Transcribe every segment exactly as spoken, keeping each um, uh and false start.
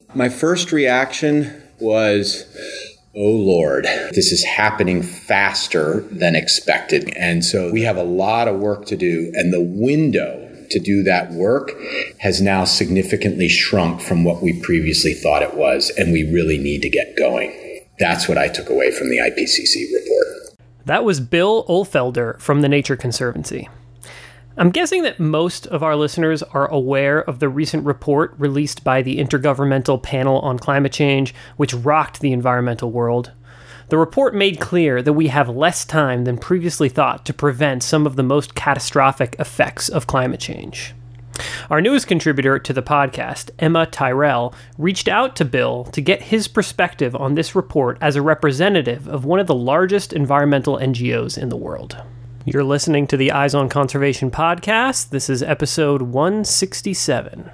My first reaction was, oh Lord, this is happening faster than expected. And so we have a lot of work to do, and the window to do that work has now significantly shrunk from what we previously thought it was, and we really need to get going. That's what I took away from the I P C C report. That was Bill Ohlfelder from the Nature Conservancy. I'm guessing that most of our listeners are aware of the recent report released by the Intergovernmental Panel on Climate Change, which rocked the environmental world. The report made clear that we have less time than previously thought to prevent some of the most catastrophic effects of climate change. Our newest contributor to the podcast, Emma Tyrell, reached out to Bill to get his perspective on this report as a representative of one of the largest environmental N G Os in the world. You're listening to the Eyes on Conservation podcast. This is episode one sixty-seven.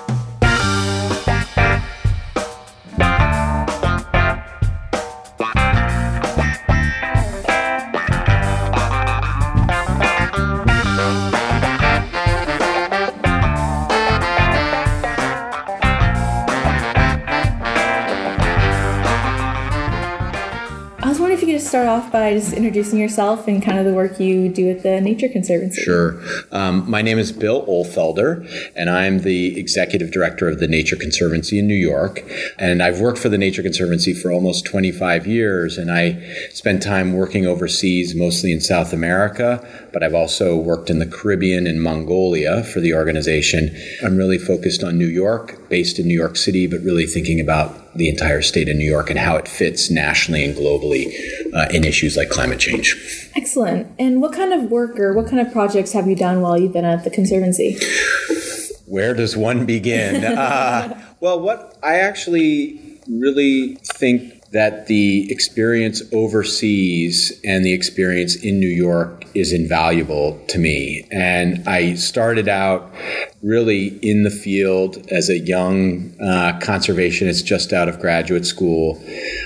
Start off by just introducing yourself and kind of the work you do at the Nature Conservancy. Sure. Um, my name is Bill Ohlfelder, and I'm the executive director of the Nature Conservancy in New York. And I've worked for the Nature Conservancy for almost twenty-five years, and I spent time working overseas, mostly in South America, but I've also worked in the Caribbean and Mongolia for the organization. I'm really focused on New York, based in New York City, but really thinking about the entire state of New York and how it fits nationally and globally uh, in issues like climate change. Excellent. And what kind of work or what kind of projects have you done while you've been at the Conservancy? Where does one begin? uh, well, what I actually really think that the experience overseas and the experience in New York is invaluable to me. And I started out really in the field as a young uh, conservationist just out of graduate school,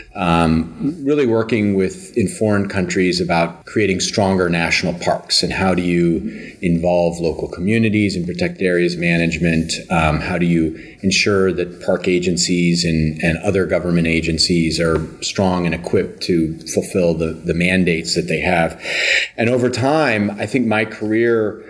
um, really working with in foreign countries about creating stronger national parks and how do you involve local communities and protected areas management, um, how do you ensure that park agencies and, and other government agencies are strong and equipped to fulfill the, the mandates that they have. And over time, I think my career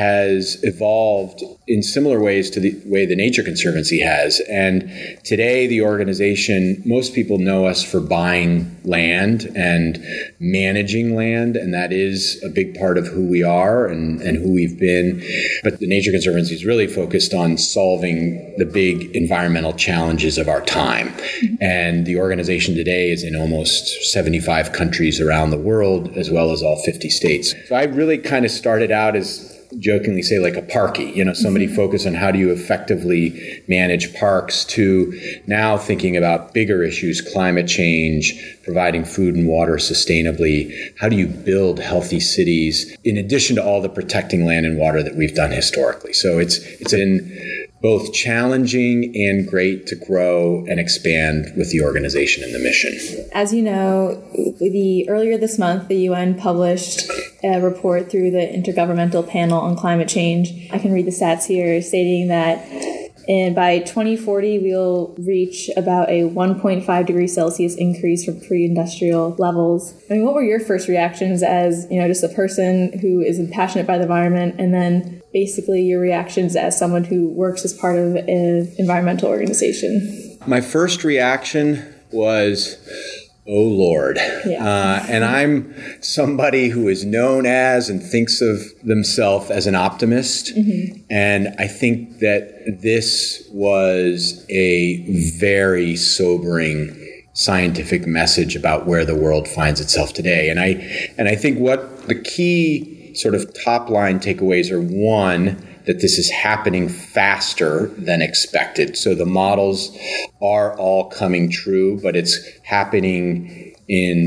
has evolved in similar ways to the way the Nature Conservancy has. And today, the organization, most people know us for buying land and managing land, and that is a big part of who we are and, and who we've been. But the Nature Conservancy is really focused on solving the big environmental challenges of our time. And the organization today is in almost seventy-five countries around the world, as well as all fifty states. So I really kind of started out as jokingly say like a parkie, you know, somebody mm-hmm. focused on how do you effectively manage parks, to now thinking about bigger issues, climate change, providing food and water sustainably. How do you build healthy cities in addition to all the protecting land and water that we've done historically? So it's it's been both challenging and great to grow and expand with the organization and the mission. As you know, the earlier this month, the U N published a report through the Intergovernmental Panel on Climate Change. I can read the stats here, stating that and by twenty forty, we'll reach about a one point five degrees Celsius increase from pre-industrial levels. I mean, what were your first reactions as, you know, just a person who is passionate by the environment, and then basically your reactions as someone who works as part of an environmental organization? My first reaction was, oh Lord. Yeah. Uh, and I'm somebody who is known as and thinks of themselves as an optimist. Mm-hmm. And I think that this was a very sobering scientific message about where the world finds itself today. And I and I think what the key sort of top line takeaways are, one, that this is happening faster than expected. So the models are all coming true, but it's happening in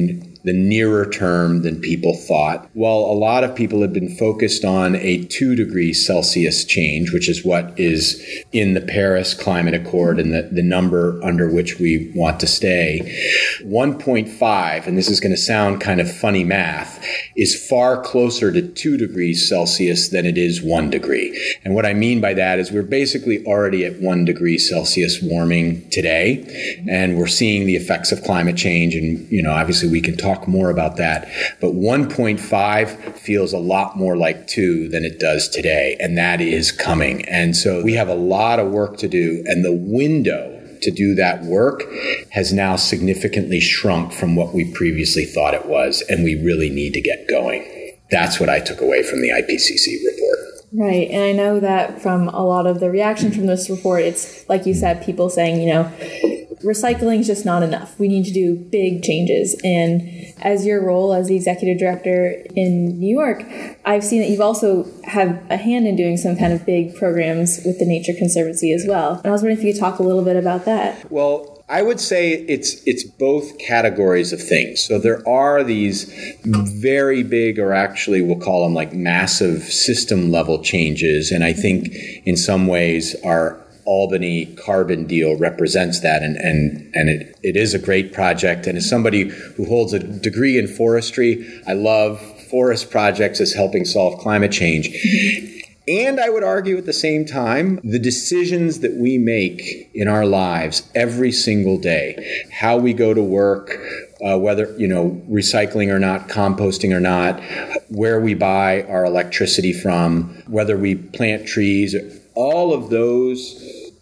the nearer term than people thought. While a lot of people have been focused on a two degrees Celsius change, which is what is in the Paris Climate Accord and the, the number under which we want to stay, one point five, and this is going to sound kind of funny math, is far closer to two degrees Celsius than it is one degree. And what I mean by that is we're basically already at one degree Celsius warming today, and we're seeing the effects of climate change. And, you know, obviously we can talk more about that, but one point five feels a lot more like two than it does today, and that is coming. And so we have a lot of work to do, and the window to do that work has now significantly shrunk from what we previously thought it was, and we really need to get going. That's what I took away from the I P C C report. Right. And I know that from a lot of the reaction from this report, it's like you said, people saying, you know, recycling is just not enough. We need to do big changes. And as your role as the executive director in New York, I've seen that you've also have a hand in doing some kind of big programs with the Nature Conservancy as well. And I was wondering if you could talk a little bit about that. Well, I would say it's it's both categories of things. So there are these very big, or actually we'll call them like massive system level changes. And I think in some ways our Albany carbon deal represents that, and and and it, it is a great project. And as somebody who holds a degree in forestry, I love forest projects as helping solve climate change. And I would argue at the same time, the decisions that we make in our lives every single day, how we go to work, uh, whether, you know, recycling or not, composting or not, where we buy our electricity from, whether we plant trees, all of those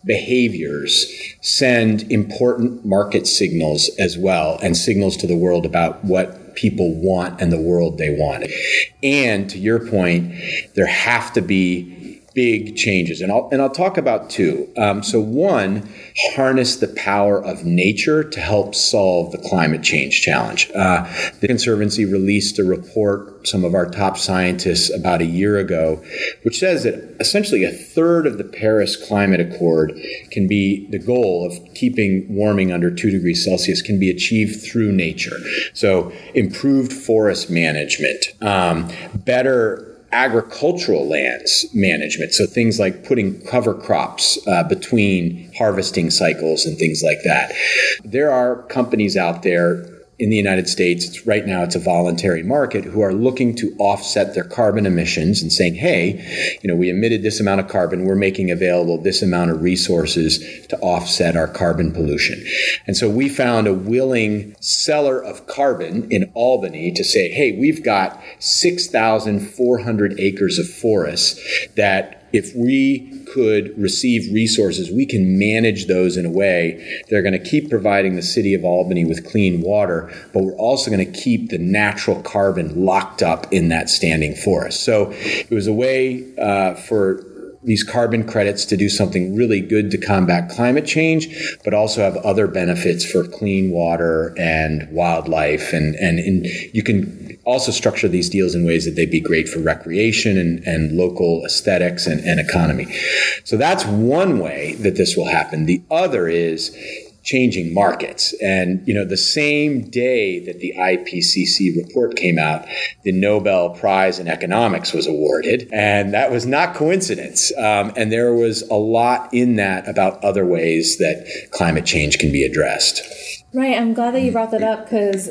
behaviors send important market signals as well, and signals to the world about what people want and the world they want. And to your point, there have to be big changes. And I'll, and I'll talk about two. Um, so one, harness the power of nature to help solve the climate change challenge. Uh, the Conservancy released a report, some of our top scientists, about a year ago, which says that essentially a third of the Paris Climate Accord can be, the goal of keeping warming under two degrees Celsius can be achieved through nature. So improved forest management, um, better agricultural lands management. So things like putting cover crops uh, between harvesting cycles and things like that. There are companies out there in the United States, it's, right now it's a voluntary market, who are looking to offset their carbon emissions and saying, hey, you know, we emitted this amount of carbon, we're making available this amount of resources to offset our carbon pollution. And so we found a willing seller of carbon in Albany to say, hey, we've got six thousand four hundred acres of forests that if we could receive resources, we can manage those in a way they're going to keep providing the city of Albany with clean water, but we're also going to keep the natural carbon locked up in that standing forest. So it was a way uh, for these carbon credits to do something really good to combat climate change, but also have other benefits for clean water and wildlife. And, and, and you can also structure these deals in ways that they'd be great for recreation and, and local aesthetics and, and economy. So that's one way that this will happen. The other is changing markets. And, you know, the same day that the I P C C report came out, the Nobel Prize in Economics was awarded. And that was not coincidence. Um, and there was a lot in that about other ways that climate change can be addressed. Right. I'm glad that you brought that up, because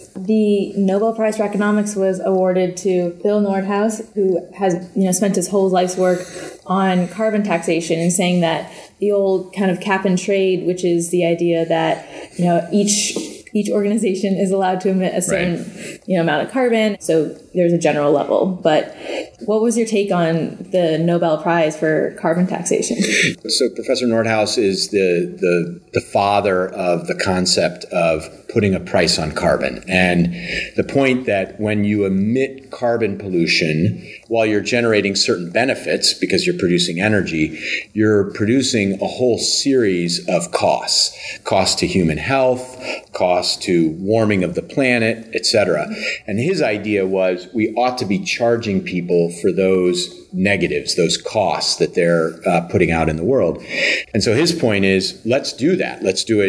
the Nobel Prize for Economics was awarded to Bill Nordhaus, who has, you know, spent his whole life's work on carbon taxation, and saying that the old kind of cap and trade, which is the idea that, you know, each each organization is allowed to emit a certain right. you know amount of carbon. So there's a general level. But what was your take on the Nobel Prize for carbon taxation? So Professor Nordhaus is the the the father of the concept of putting a price on carbon. And the point that when you emit carbon pollution, while you're generating certain benefits because you're producing energy, you're producing a whole series of costs. Costs to human health, costs to warming of the planet, et cetera. And his idea was we ought to be charging people for those negatives, those costs that they're uh, putting out in the world. And so his point is, let's do that. Let's do it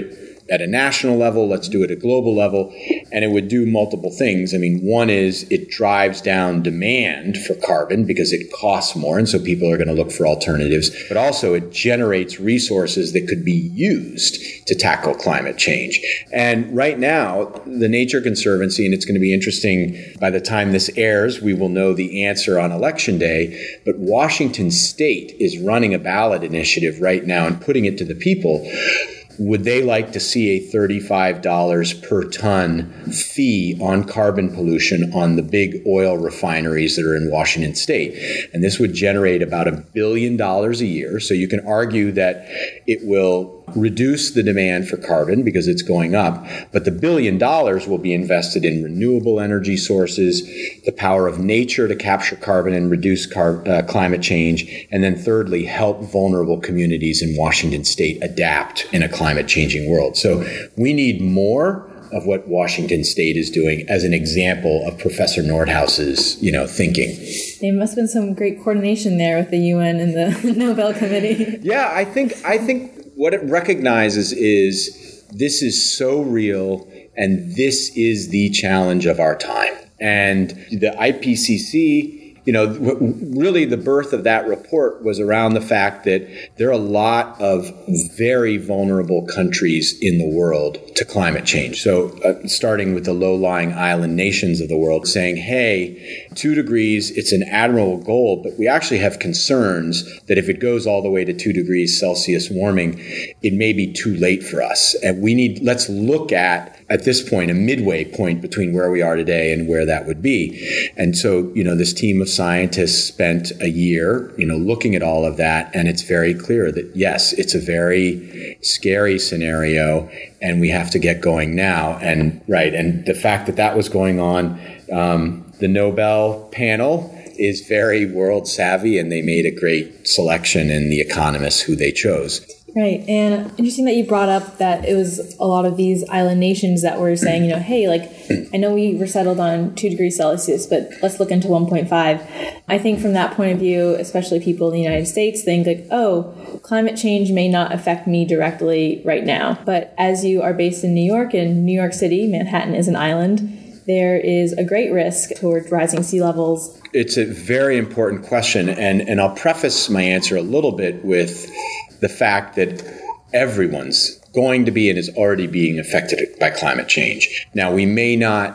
at a national level, let's do it at a global level. And it would do multiple things. I mean, one is it drives down demand for carbon because it costs more, and so people are going to look for alternatives. But also it generates resources that could be used to tackle climate change. And right now, the Nature Conservancy, and it's going to be interesting, by the time this airs, we will know the answer on Election Day, but Washington State is running a ballot initiative right now and putting it to the people. Would they like to see a thirty-five dollars per ton fee on carbon pollution on the big oil refineries that are in Washington State? And this would generate about a billion dollars a year. So you can argue that it will reduce the demand for carbon because it's going up, but the billion dollars will be invested in renewable energy sources, the power of nature to capture carbon and reduce car- uh, climate change, and then thirdly, help vulnerable communities in Washington State adapt in a climate changing world. So we need more of what Washington State is doing as an example of Professor Nordhaus's, you know, thinking. There must have been some great coordination there with the U N and the Nobel Committee. Yeah, I think I think what it recognizes is this is so real, and this is the challenge of our time. And the I P C C, you know, really the birth of that report was around the fact that there are a lot of very vulnerable countries in the world to climate change. So uh, starting with the low-lying island nations of the world saying, hey, two degrees, it's an admirable goal, but we actually have concerns that if it goes all the way to two degrees Celsius warming, it may be too late for us. And we need, let's look at, at this point, a midway point between where we are today and where that would be. And so, you know, this team of scientists spent a year, you know, looking at all of that, and it's very clear that, yes, it's a very scary scenario, and we have to get going now. And right, and the fact that that was going on, um, the Nobel panel is very world savvy, and they made a great selection in The Economist who they chose. Right. And interesting that you brought up that it was a lot of these island nations that were saying, you know, hey, like, I know we were settled on two degrees Celsius, but let's look into one point five. I think from that point of view, especially people in the United States think like, oh, climate change may not affect me directly right now. But as you are based in New York, and New York City, Manhattan is an island, there is a great risk toward rising sea levels. It's a very important question. And, and I'll preface my answer a little bit with the fact that everyone's going to be and is already being affected by climate change. Now, we may not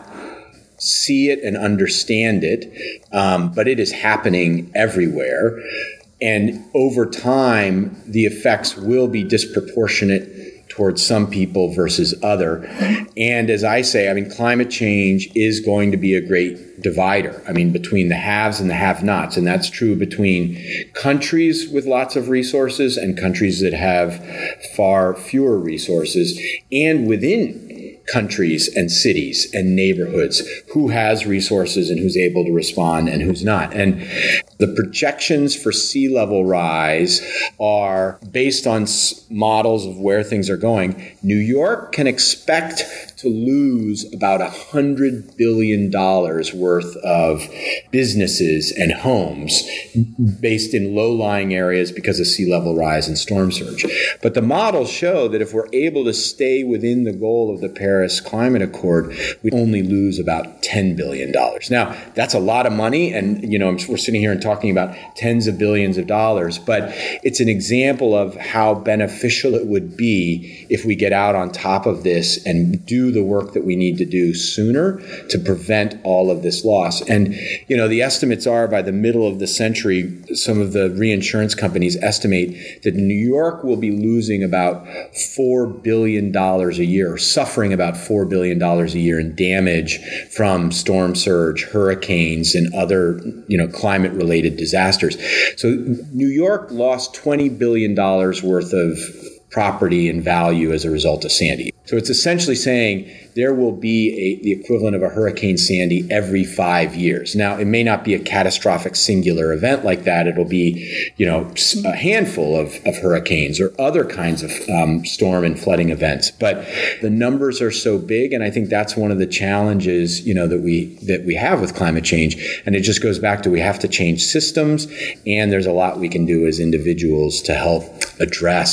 see it and understand it, um, but it is happening everywhere. And over time, the effects will be disproportionate towards some people versus other. And as I say, I mean, climate change is going to be a great divider. I mean, between the haves and the have-nots. And that's true between countries with lots of resources and countries that have far fewer resources, and within countries and cities and neighborhoods, who has resources and who's able to respond and who's not. And the projections for sea level rise are based on models of where things are going. New York can expect to lose about one hundred billion dollars worth of businesses and homes based in low-lying areas because of sea level rise and storm surge. But the models show that if we're able to stay within the goal of the Paris Climate Accord, we only lose about ten billion dollars. Now, that's a lot of money, and you know, we're sitting here and talking about tens of billions of dollars, but it's an example of how beneficial it would be if we get out on top of this and do the work that we need to do sooner to prevent all of this loss. And, you know, the estimates are by the middle of the century, some of the reinsurance companies estimate that New York will be losing about four billion dollars a year, or suffering about four billion dollars a year in damage from storm surge, hurricanes, and other, you know, climate-related disasters. So New York lost twenty billion dollars worth of property and value as a result of Sandy. So it's essentially saying there will be a, the equivalent of a Hurricane Sandy every five years. Now, it may not be a catastrophic singular event like that. It'll be, you know, a handful of, of hurricanes or other kinds of um, storm and flooding events. But the numbers are so big, and I think that's one of the challenges, you know, that we that we have with climate change. And it just goes back to we have to change systems, and there's a lot we can do as individuals to help address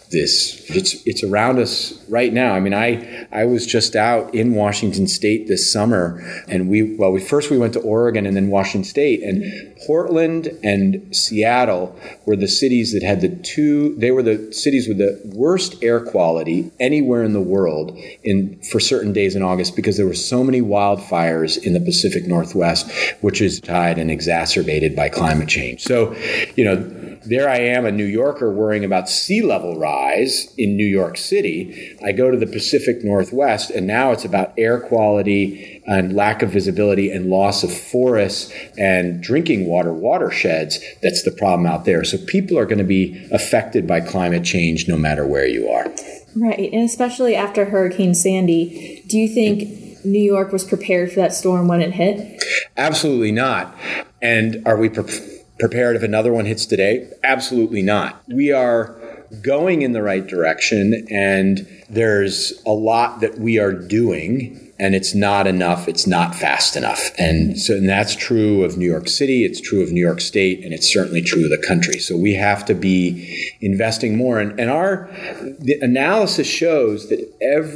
this. It's it's around us right now. I mean, I I was just out in Washington State this summer, and we well, we first we went to Oregon and then Washington State, and Portland and Seattle were the cities that had the two. They were the cities with the worst air quality anywhere in the world in for certain days in August because there were so many wildfires in the Pacific Northwest, which is tied and exacerbated by climate change. So, you know, there I am, a New Yorker, worrying about sea level rise in New York City. I go to the Pacific Northwest, and now it's about air quality and lack of visibility and loss of forests and drinking water watersheds. That's the problem out there. So people are going to be affected by climate change no matter where you are. Right, and especially after Hurricane Sandy, do you think New York was prepared for that storm when it hit? Absolutely not. And are we prepared? Prepared if another one hits today? Absolutely not. We are going in the right direction, and there's a lot that we are doing, and it's not enough. It's not fast enough. And so and that's true of New York City. It's true of New York State, and it's certainly true of the country. So we have to be investing more. And, and our the analysis shows that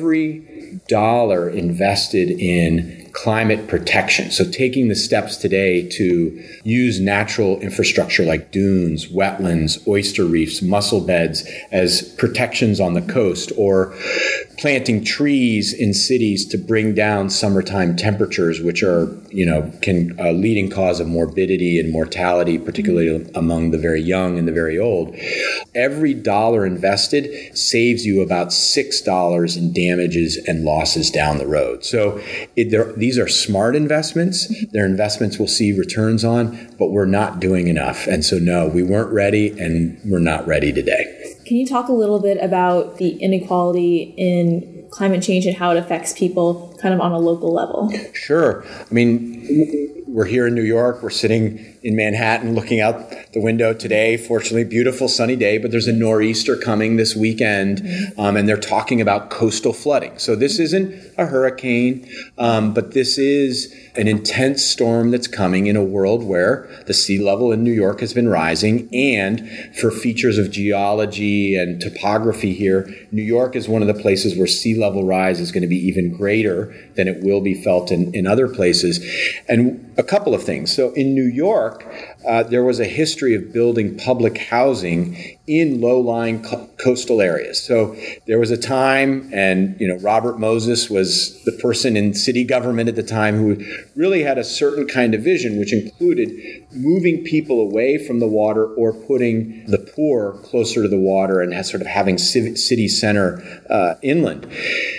every dollar invested in climate protection, so taking the steps today to use natural infrastructure like dunes, wetlands, oyster reefs, mussel beds as protections on the coast, or planting trees in cities to bring down summertime temperatures, which are, you know, can a leading cause of morbidity and mortality, particularly among the very young and the very old. Every dollar invested saves you about six dollars in damages and losses down the road. So it, there, these are smart investments. They're investments we'll see returns on, but we're not doing enough. And so, no, we weren't ready, and we're not ready today. Can you talk a little bit about the inequality in climate change and how it affects people kind of on a local level? Sure. I mean, we're here in New York. We're sitting in Manhattan looking out the window today. Fortunately, beautiful sunny day, but there's a nor'easter coming this weekend, um, and they're talking about coastal flooding. So this isn't a hurricane, um, but this is an intense storm that's coming in a world where the sea level in New York has been rising, and for features of geology and topography here, New York is one of the places where sea level rise is going to be even greater than it will be felt in, in other places. And a couple of things. So in New York, uh, there was a history of building public housing in low-lying co- coastal areas. So there was a time, and you know, Robert Moses was the person in city government at the time who really had a certain kind of vision, which included moving people away from the water or putting the poor closer to the water and has sort of having civ- city center uh, inland.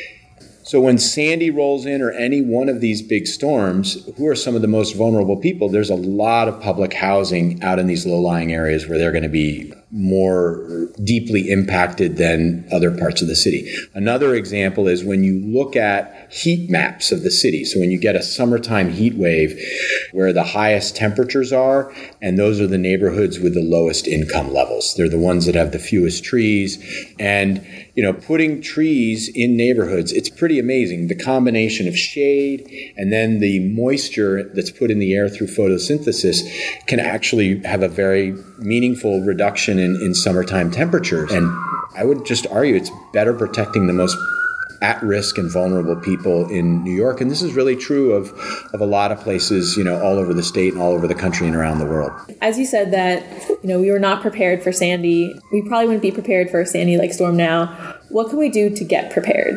So when Sandy rolls in, or any one of these big storms, who are some of the most vulnerable people? There's a lot of public housing out in these low-lying areas where they're going to be more deeply impacted than other parts of the city. Another example is when you look at heat maps of the city. So when you get a summertime heat wave where the highest temperatures are, and those are the neighborhoods with the lowest income levels. They're the ones that have the fewest trees. And, you know, putting trees in neighborhoods, it's pretty amazing. The combination of shade and then the moisture that's put in the air through photosynthesis can actually have a very meaningful reduction in, in summertime temperatures. And I would just argue it's better protecting the most at-risk and vulnerable people in New York. And this is really true of, of a lot of places, you know, all over the state and all over the country and around the world. As you said that, you know, we were not prepared for Sandy. We probably wouldn't be prepared for a Sandy-like storm now. What can we do to get prepared?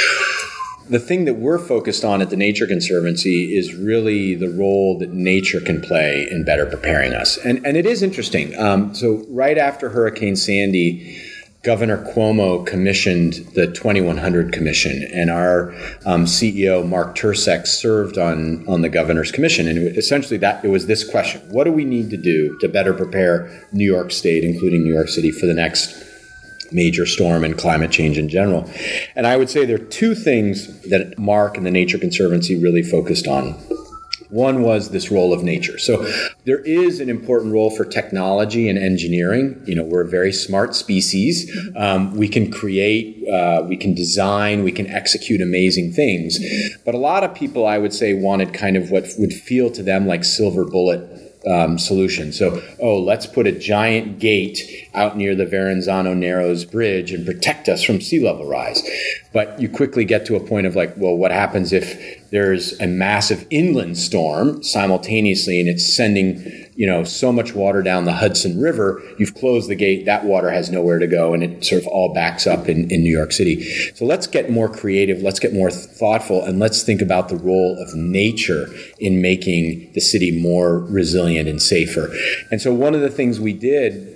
The thing that we're focused on at the Nature Conservancy is really the role that nature can play in better preparing us. And, and it is interesting. Um, so right after Hurricane Sandy, Governor Cuomo commissioned the twenty-one hundred Commission, and our um, C E O, Mark Tursek, served on, on the governor's commission. And it, essentially that it was this question: what do we need to do to better prepare New York State, including New York City, for the next major storm and climate change in general? And I would say there are two things that Mark and the Nature Conservancy really focused on. One was this role of nature. So there is an important role for technology and engineering. You know, we're a very smart species. Um, we can create, uh, we can design, we can execute amazing things. But a lot of people, I would say, wanted kind of what would feel to them like silver bullet um, solution. So, oh, let's put a giant gate out near the Verrazano Narrows Bridge and protect us from sea level rise. But you quickly get to a point of like, well, what happens if there's a massive inland storm simultaneously and it's sending, you know, so much water down the Hudson River, you've closed the gate, that water has nowhere to go, and it sort of all backs up in, in New York City. So let's get more creative, let's get more thoughtful, and let's think about the role of nature in making the city more resilient and safer. And so one of the things we did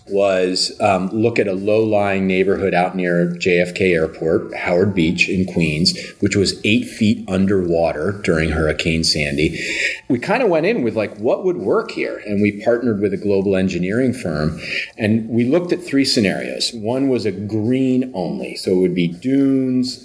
was um, look at a low-lying neighborhood out near J F K Airport, Howard Beach in Queens, which was eight feet underwater during Hurricane Sandy. We kind of went in with like, what would work here? And we partnered with a global engineering firm, and we looked at three scenarios. One was a green only, so it would be dunes,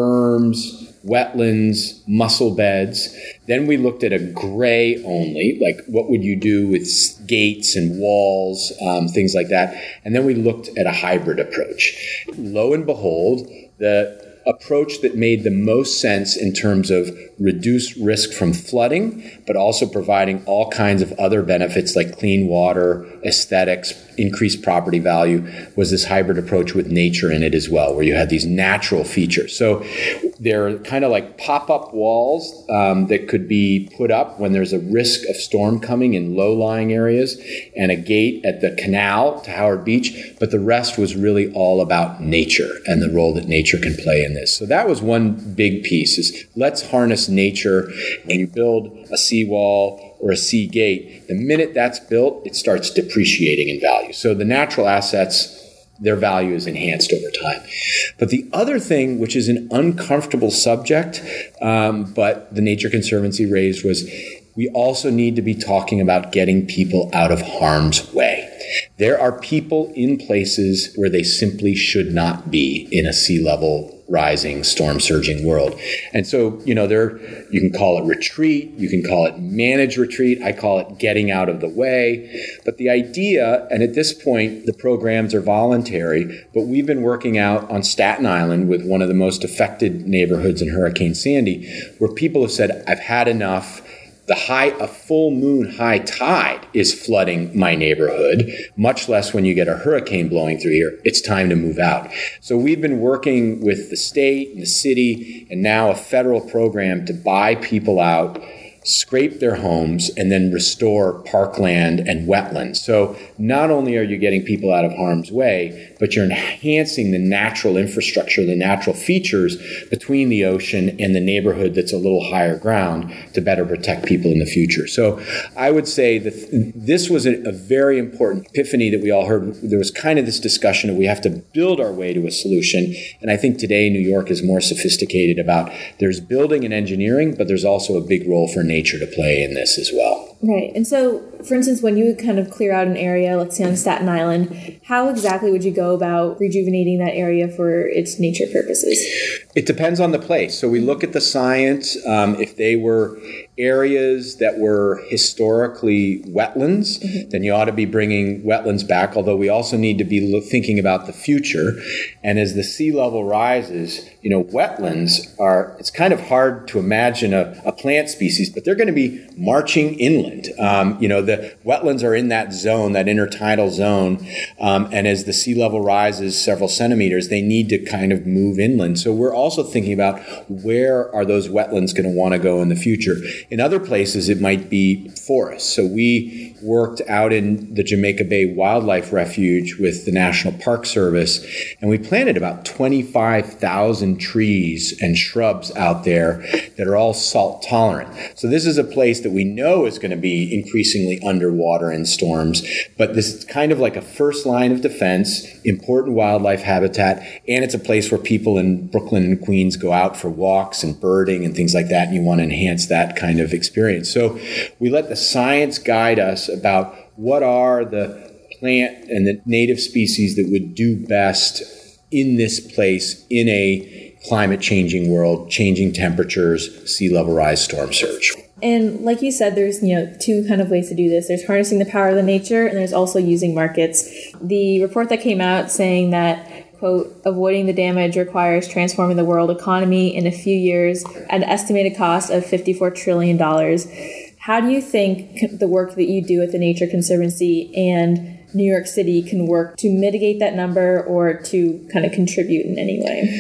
berms, wetlands, mussel beds. Then we looked at a gray only, like what would you do with gates and walls, um, things like that. And then we looked at a hybrid approach. Lo and behold, the approach that made the most sense in terms of reduced risk from flooding, but also providing all kinds of other benefits like clean water, aesthetics, increased property value, was this hybrid approach with nature in it as well, where you had these natural features. So they're kind of like pop-up walls um, that could be put up when there's a risk of storm coming in low-lying areas, and a gate at the canal to Howard Beach, but the rest was really all about nature and the role that nature can play in this. So that was one big piece, is let's harness nature. When you build a seawall or a sea gate, the minute that's built, it starts depreciating in value. So the natural assets, their value is enhanced over time. But the other thing, which is an uncomfortable subject, um, but the Nature Conservancy raised, was we also need to be talking about getting people out of harm's way. There are people in places where they simply should not be in a sea level rising, storm surging world. And so, you know, there, you can call it retreat, you can call it managed retreat, I call it getting out of the way. But the idea, and at this point, the programs are voluntary, but we've been working out on Staten Island with one of the most affected neighborhoods in Hurricane Sandy, where people have said, I've had enough. The high, a full moon high tide is flooding my neighborhood, much less when you get a hurricane blowing through here. It's time to move out. So we've been working with the state and the city and now a federal program to buy people out, scrape their homes, and then restore parkland and wetlands. So not only are you getting people out of harm's way, but you're enhancing the natural infrastructure, the natural features between the ocean and the neighborhood that's a little higher ground to better protect people in the future. So I would say that this was a, a very important epiphany that we all heard. There was kind of this discussion that we have to build our way to a solution. And I think today New York is more sophisticated about there's building and engineering, but there's also a big role for nature to play in this as well. Right. And so, for instance, when you would kind of clear out an area, let's say on Staten Island, how exactly would you go about rejuvenating that area for its nature purposes? It depends on the place. So we look at the science. Um, if they were areas that were historically wetlands, mm-hmm. then you ought to be bringing wetlands back, although we also need to be lo- thinking about the future. And as the sea level rises, you know, wetlands are, it's kind of hard to imagine a, a plant species, but they're going to be marching inland. Um, you know, the wetlands are in that zone, that intertidal zone. Um, and as the sea level rises several centimeters, they need to kind of move inland. So we're also thinking about where are those wetlands going to want to go in the future. In other places, it might be forests. So we worked out in the Jamaica Bay Wildlife Refuge with the National Park Service, and we planted about twenty-five thousand trees and shrubs out there that are all salt tolerant. So this is a place that we know is going to be increasingly underwater in storms, but this is kind of like a first line of defense, important wildlife habitat, and it's a place where people in Brooklyn and Queens go out for walks and birding and things like that, and you want to enhance that kind of experience. So we let the science guide us about what are the plant and the native species that would do best in this place in a climate changing world, changing temperatures, sea level rise, storm surge. And like you said, there's, you know, two kind of ways to do this. There's harnessing the power of the nature, and there's also using markets. The report that came out saying that, quote, avoiding the damage requires transforming the world economy in a few years at an estimated cost of fifty-four trillion dollars. how do you think the work that you do at the Nature Conservancy and New York City can work to mitigate that number or to kind of contribute in any way?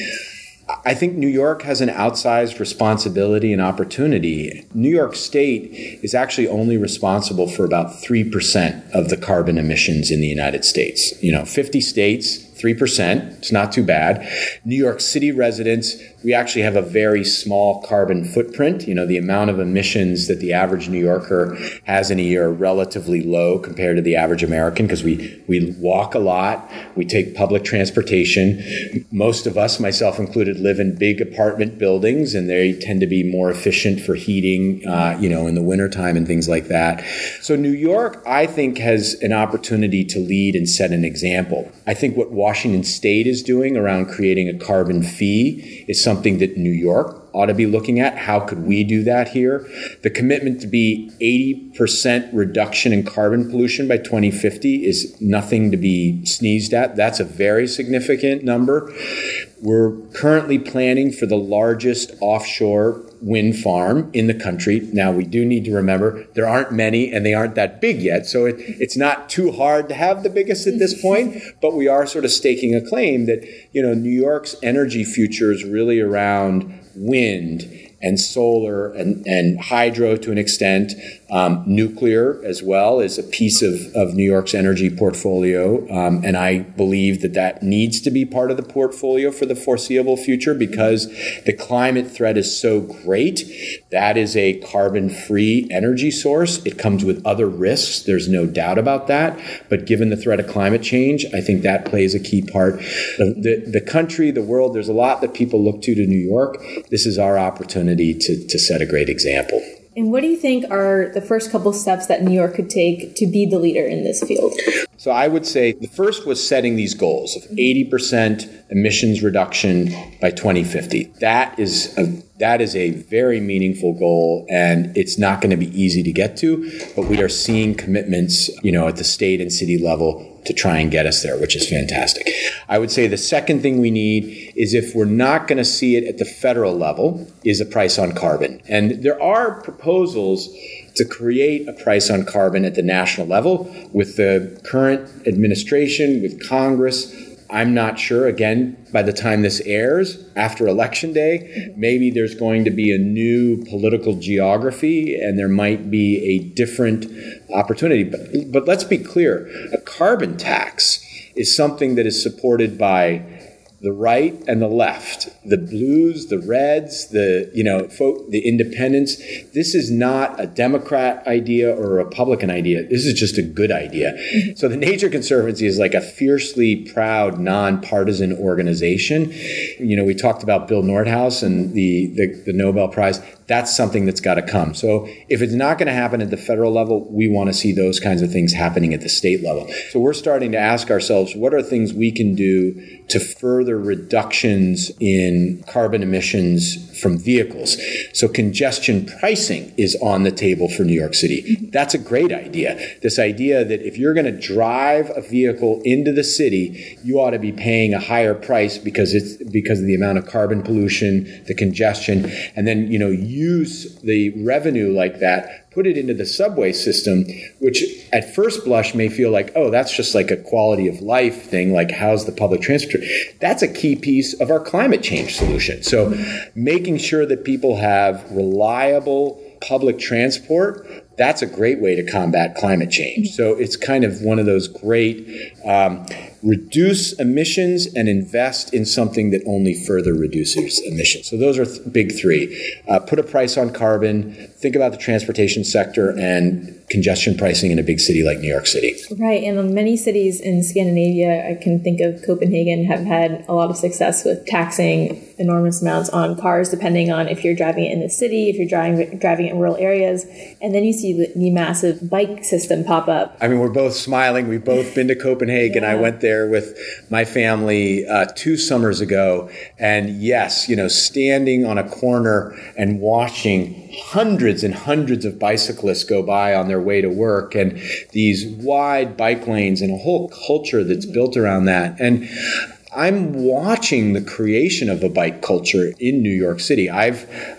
I think New York has an outsized responsibility and opportunity. New York State is actually only responsible for about three percent of the carbon emissions in the United States. You know, fifty states, three percent. It's not too bad. New York City residents, we actually have a very small carbon footprint. You know, the amount of emissions that the average New Yorker has in a year are relatively low compared to the average American because we, we walk a lot. We take public transportation. Most of us, myself included, live in big apartment buildings, and they tend to be more efficient for heating, uh, you know, in the wintertime and things like that. So New York, I think, has an opportunity to lead and set an example. I think what Washington State is doing around creating a carbon fee is something that New York ought to be looking at. How could we do that here? The commitment to be eighty percent reduction in carbon pollution by twenty fifty is nothing to be sneezed at. That's a very significant number. We're currently planning for the largest offshore wind farm in the country. Now, we do need to remember there aren't many and they aren't that big yet. So it, it's not too hard to have the biggest at this point, but we are sort of staking a claim that, you know, New York's energy future is really around wind and solar and, and hydro to an extent. Um, nuclear as well is a piece of, of New York's energy portfolio. Um, and I believe that that needs to be part of the portfolio for the foreseeable future because the climate threat is so great. That is a carbon-free energy source. It comes with other risks. There's no doubt about that. But given the threat of climate change, I think that plays a key part. The, the, the country, the world, there's a lot that people look to to New York. This is our opportunity to, to set a great example. And what do you think are the first couple steps that New York could take to be the leader in this field? So I would say the first was setting these goals of eighty percent emissions reduction by twenty fifty. That is a that is a very meaningful goal, and it's not going to be easy to get to, but we are seeing commitments, you know, at the state and city level to try and get us there, which is fantastic. I would say the second thing we need is, if we're not going to see it at the federal level, is a price on carbon. And there are proposals to create a price on carbon at the national level with the current administration, with Congress. I'm not sure, again, by the time this airs, after Election Day, maybe there's going to be a new political geography and there might be a different opportunity. But, but let's be clear, a carbon tax is something that is supported by the right and the left, the blues, the reds, the, you know, folk, the independents. This is not a Democrat idea or a Republican idea. This is just a good idea. So the Nature Conservancy is like a fiercely proud, nonpartisan organization. You know, we talked about Bill Nordhaus and the, the, the Nobel Prize. That's something that's got to come. So if it's not going to happen at the federal level, we want to see those kinds of things happening at the state level. So we're starting to ask ourselves, what are things we can do to further reductions in carbon emissions from vehicles? So congestion pricing is on the table for New York City. That's a great idea. This idea that if you're going to drive a vehicle into the city, you ought to be paying a higher price because it's because of the amount of carbon pollution, the congestion, and then, you know, use the revenue like that, put it into the subway system, which at first blush may feel like, oh, that's just like a quality of life thing, like how's the public transport? That's a key piece of our climate change solution. So making sure that people have reliable public transport, that's a great way to combat climate change. So it's kind of one of those great um, reduce emissions and invest in something that only further reduces emissions. So those are th- big three. Uh, put a price on carbon, think about the transportation sector, and congestion pricing in a big city like New York City. Right, and many cities in Scandinavia, I can think of Copenhagen, have had a lot of success with taxing enormous amounts on cars, depending on if you're driving it in the city, if you're driving driving it in rural areas, and then you see the, the massive bike system pop up. I mean, we're both smiling. We've both been to Copenhagen. Yeah. I went there with my family uh, two summers ago, and yes, you know, standing on a corner and watching hundreds and hundreds of bicyclists go by on their way to work, and these wide bike lanes and a whole culture that's built around that. And I'm watching the creation of a bike culture in New York City. I've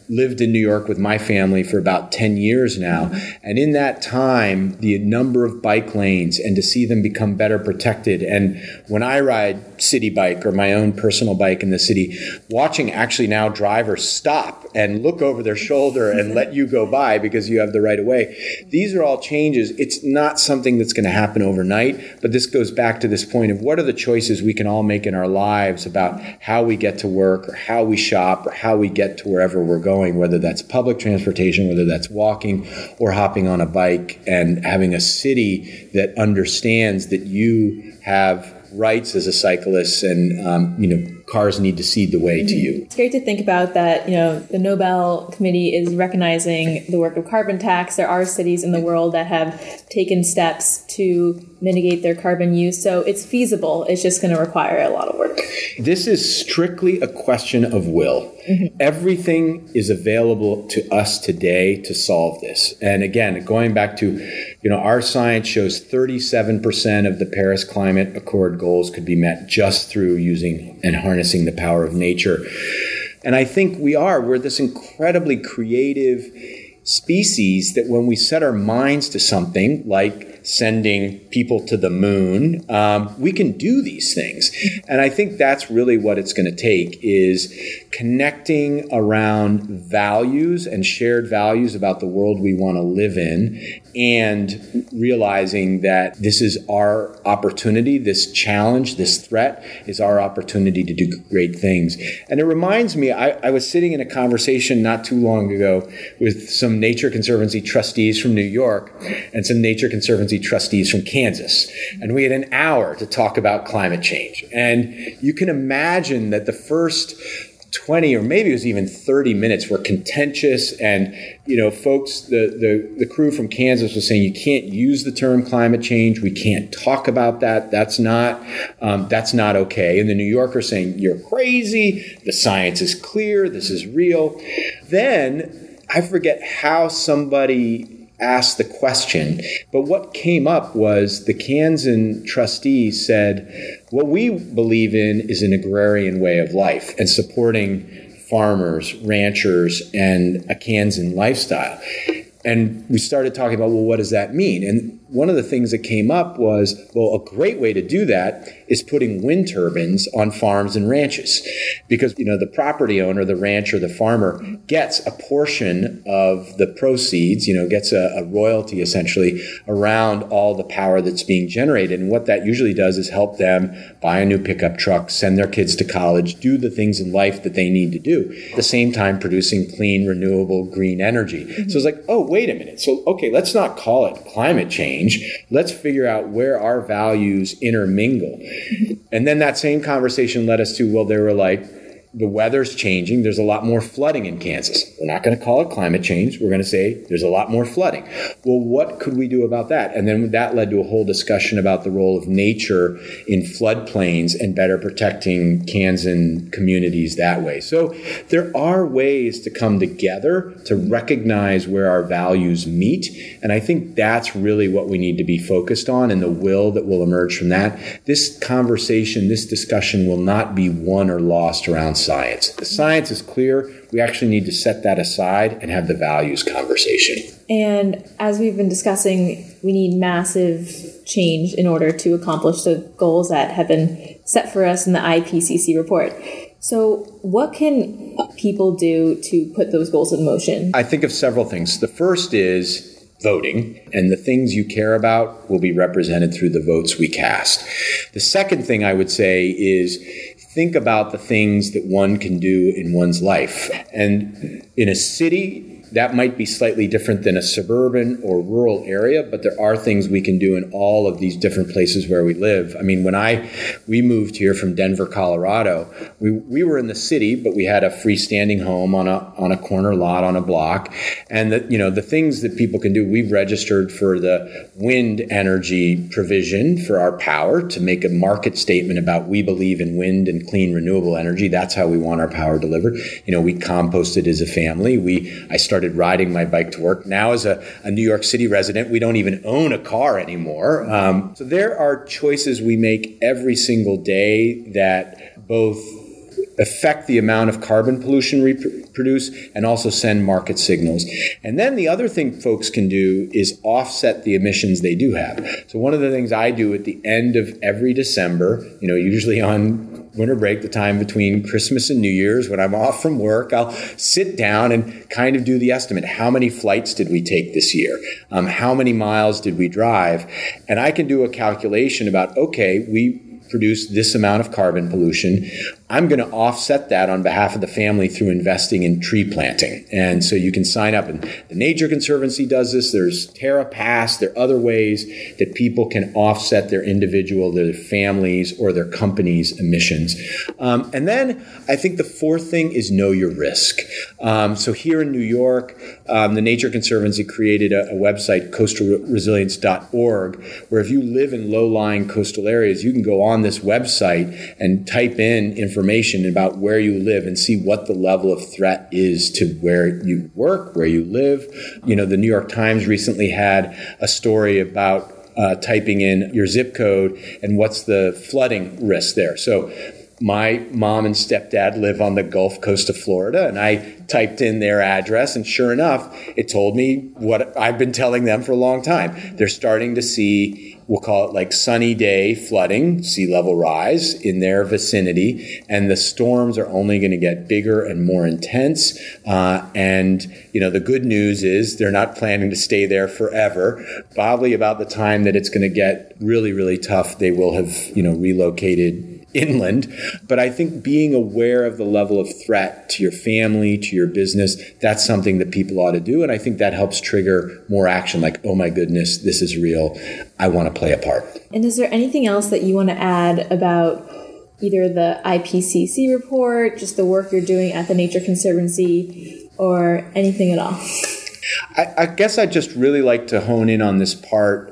lived in New York with my family for about ten years now. And in that time, the number of bike lanes and to see them become better protected. And when I ride city bike or my own personal bike in the city, watching actually now drivers stop and look over their shoulder and let you go by because you have the right of way. These are all changes. It's not something that's going to happen overnight, but this goes back to this point of what are the choices we can all make in our lives about how we get to work or how we shop or how we get to wherever we're going, whether that's public transportation, whether that's walking or hopping on a bike, and having a city that understands that you have rights as a cyclist and, um, you know, cars need to cede the way to you. It's great to think about that, you know, the Nobel Committee is recognizing the work of carbon tax. There are cities in the world that have taken steps to mitigate their carbon use. So it's feasible. It's just going to require a lot of work. This is strictly a question of will. Mm-hmm. Everything is available to us today to solve this. And again, going back to, you know, our science shows thirty-seven percent of the Paris Climate Accord goals could be met just through using and harnessing the power of nature. And I think we are. We're this incredibly creative species that when we set our minds to something like sending people to the moon, um, we can do these things. And I think that's really what it's going to take, is connecting around values and shared values about the world we want to live in, and realizing that this is our opportunity, this challenge, this threat is our opportunity to do great things. And it reminds me, I, I was sitting in a conversation not too long ago with some Nature Conservancy trustees from New York and some Nature Conservancy trustees from Kansas. And we had an hour to talk about climate change. And you can imagine that the first twenty or maybe it was even thirty minutes were contentious, and you know, folks, the, the, the crew from Kansas was saying you can't use the term climate change, we can't talk about that, that's not um, that's not okay. And the New Yorker saying you're crazy, the science is clear, this is real. Then I forget how somebody asked the question, but what came up was the Kansan trustees said, what we believe in is an agrarian way of life and supporting farmers, ranchers, and a Kansan lifestyle. And we started talking about, well, what does that mean? And one of the things that came up was, well, a great way to do that is putting wind turbines on farms and ranches, because, you know, the property owner, the rancher, the farmer gets a portion of the proceeds, you know, gets a, a royalty essentially around all the power that's being generated. And what that usually does is help them buy a new pickup truck, send their kids to college, do the things in life that they need to do, at the same time producing clean, renewable, green energy. Mm-hmm. So it's like, oh, wait a minute. So, okay, let's not call it climate change. Let's figure out where our values intermingle. And then that same conversation led us to, well, they were like, the weather's changing. There's a lot more flooding in Kansas. We're not going to call it climate change. We're going to say there's a lot more flooding. Well, what could we do about that? And then that led to a whole discussion about the role of nature in floodplains and better protecting Kansan communities that way. So there are ways to come together to recognize where our values meet. And I think that's really what we need to be focused on, and the will that will emerge from that. This conversation, this discussion will not be won or lost around science. The science is clear. We actually need to set that aside and have the values conversation. And as we've been discussing, we need massive change in order to accomplish the goals that have been set for us in the I P C C report. So what can people do to put those goals in motion? I think of several things. The first is voting, and the things you care about will be represented through the votes we cast. The second thing I would say is think about the things that one can do in one's life. And in a city, that might be slightly different than a suburban or rural area, but there are things we can do in all of these different places where we live. I mean, when I we moved here from Denver, Colorado, we we were in the city, but we had a freestanding home on a on a corner lot on a block. And the, you know, the things that people can do, we've registered for the wind energy provision for our power to make a market statement about we believe in wind and clean renewable energy. That's how we want our power delivered. You know, we composted as a family. We I started started riding my bike to work. Now, as a, a New York City resident, we don't even own a car anymore. Um, so there are choices we make every single day that both affect the amount of carbon pollution we pr- produce and also send market signals. And then the other thing folks can do is offset the emissions they do have. So one of the things I do at the end of every December, you know, usually on winter break, the time between Christmas and New Year's, when I'm off from work, I'll sit down and kind of do the estimate. How many flights did we take this year? Um, how many miles did we drive? And I can do a calculation about, okay, we produce this amount of carbon pollution. I'm going to offset that on behalf of the family through investing in tree planting. And so you can sign up, and the Nature Conservancy does this. There's TerraPass. There are other ways that people can offset their individual, their families, or their company's emissions. Um, and then I think the fourth thing is know your risk. Um, so here in New York, um, the Nature Conservancy created a, a website, coastal resilience dot org, where if you live in low-lying coastal areas, you can go on this website and type in information about where you live and see what the level of threat is to where you work, where you live. You know, the New York Times recently had a story about uh, typing in your zip code and what's the flooding risk there. So my mom and stepdad live on the Gulf Coast of Florida, and I typed in their address, and sure enough, it told me what I've been telling them for a long time. They're starting to see, we'll call it like sunny day flooding, sea level rise in their vicinity, and the storms are only going to get bigger and more intense. Uh, and, you know, the good news is they're not planning to stay there forever. Probably about the time that it's going to get really, really tough, they will have, you know, relocated inland. But I think being aware of the level of threat to your family, to your business, that's something that people ought to do. And I think that helps trigger more action, like, oh my goodness, this is real. I want to play a part. And is there anything else that you want to add about either the I P C C report, just the work you're doing at the Nature Conservancy, or anything at all? I, I guess I'd just really like to hone in on this part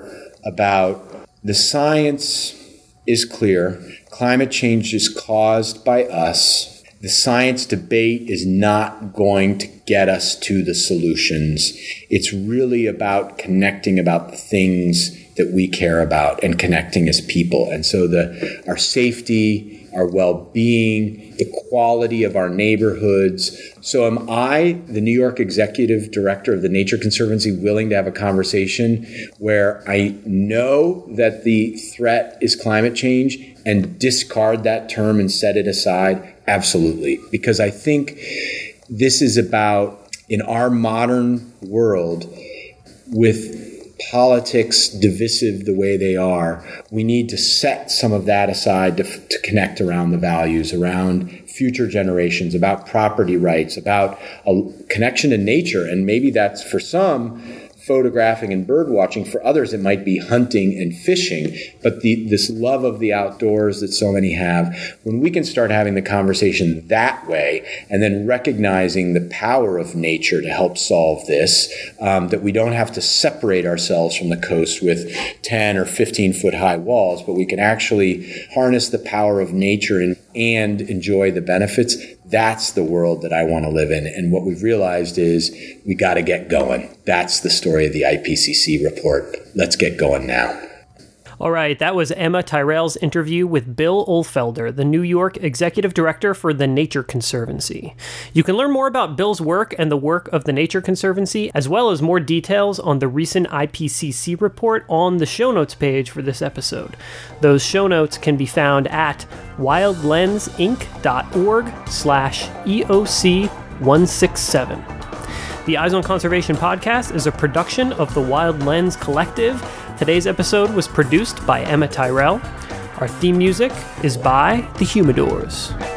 about the science is clear. Climate change is caused by us. The science debate is not going to get us to the solutions. It's really about connecting about the things that we care about and connecting as people. And so the our safety, our well-being, the quality of our neighborhoods. So am I, the New York Executive Director of the Nature Conservancy, willing to have a conversation where I know that the threat is climate change and discard that term and set it aside? Absolutely. Because I think this is about, in our modern world, with politics divisive the way they are, we need to set some of that aside to, to connect around the values, around future generations, about property rights, about a connection to nature. And maybe that's, for some, photographing and bird watching. For others, it might be hunting and fishing. But the, this love of the outdoors that so many have, when we can start having the conversation that way, and then recognizing the power of nature to help solve this, um, that we don't have to separate ourselves from the coast with ten or fifteen foot high walls, but we can actually harness the power of nature and, and enjoy the benefits. That's the world that I want to live in. And what we've realized is we got to get going. That's the story of the I P C C report. Let's get going now. All right, that was Emma Tyrrell's interview with Bill Ohlfelder, the New York Executive Director for the Nature Conservancy. You can learn more about Bill's work and the work of the Nature Conservancy, as well as more details on the recent I P C C report on the show notes page for this episode. Those show notes can be found at wildlensinc.org slash EOC 167. The Eyes on Conservation podcast is a production of the Wild Lens Collective. Today's episode was produced by Emma Tyrrell. Our theme music is by The Humidors.